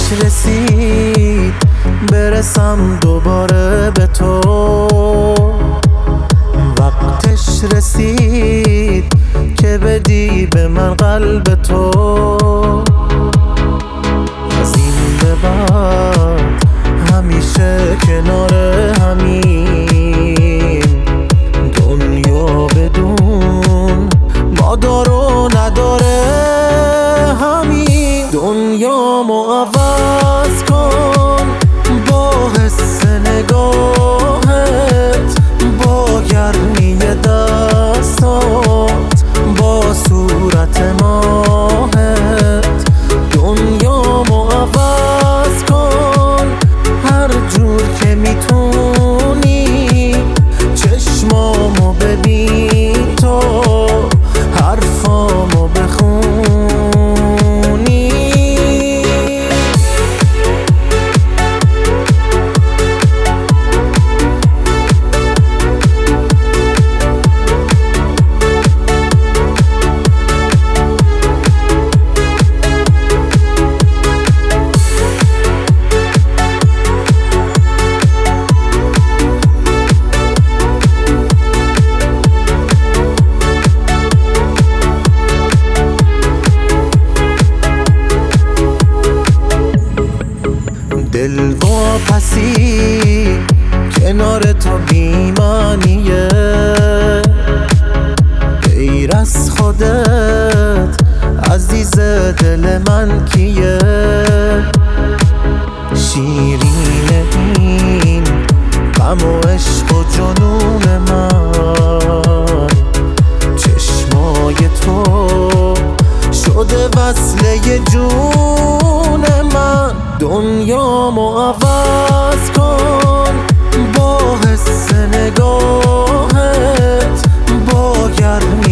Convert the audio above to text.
رسید برسم دوباره به تو، وقتش رسید که بدی به من قلب تو. از این به بعد همیشه کنار همین، دنیا بدون ما دار و نداره همین. دنیامو عوض کن با حس نگاهت، با گرمی دستات، با صورت ماهت. دنیامو عوض کن هر جور که میتونی، چشمامو ببین تو حرفامو بخونی. دل واپسی کنار تو بی‌معنیه، غیر از خودت عزیز دل من کیه؟ شیرین این غم و عشق و جنون من، چشمای تو شده وصله جون من. دنیامو عوض کن با حس نگاهت، با گرمی